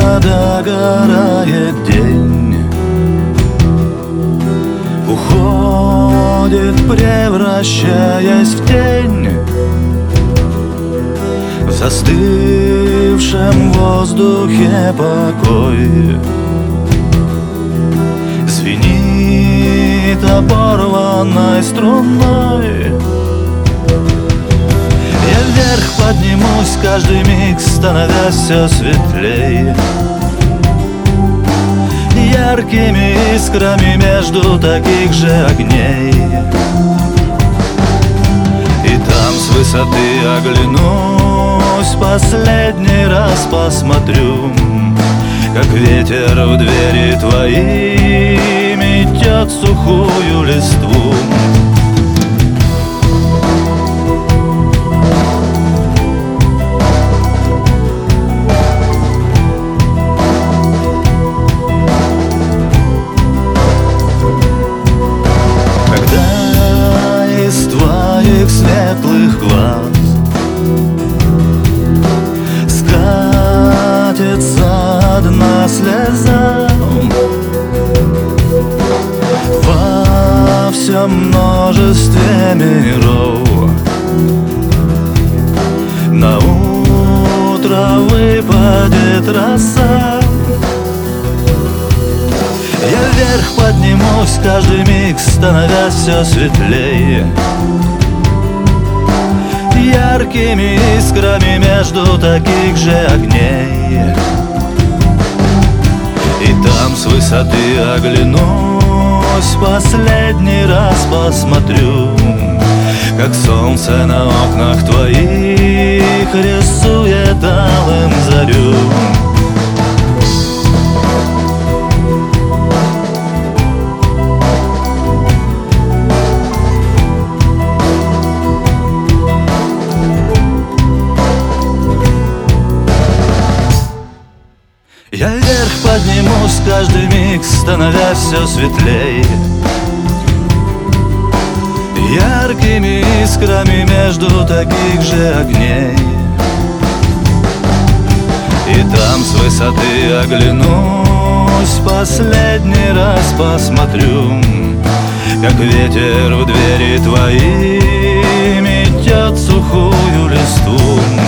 догорает день, уходит, превращаясь в тень. В застывшем воздухе покой звенит оборванной струной. Я вверх поднимусь каждый миг, становясь все светлее, яркими искрами между таких же огней. И там с высоты оглянусь, последний раз посмотрю, как ветер в двери твои метет сухую листву. Светлых глаз скатится одна слеза во всем множестве миров. На утро выпадет роса. Я вверх поднимусь каждый миг, становясь все светлее, яркими искрами между таких же огней. И там с высоты оглянусь, последний раз посмотрю, как солнце на окнах твоих рисует алым зарю. Я вверх поднимусь каждый миг, становясь все светлее, яркими искрами между таких же огней. И там с высоты оглянусь, последний раз посмотрю, как ветер в двери твои метет сухую листву.